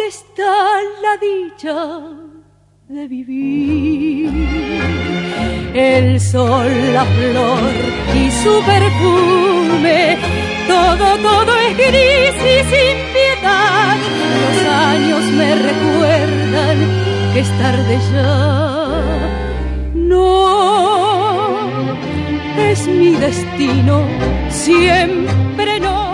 está la dicha de vivir? El sol, la flor y su perfume, todo es gris y sin piedad. Los años me recuerdan que es tarde ya. No, es mi destino, siempre no.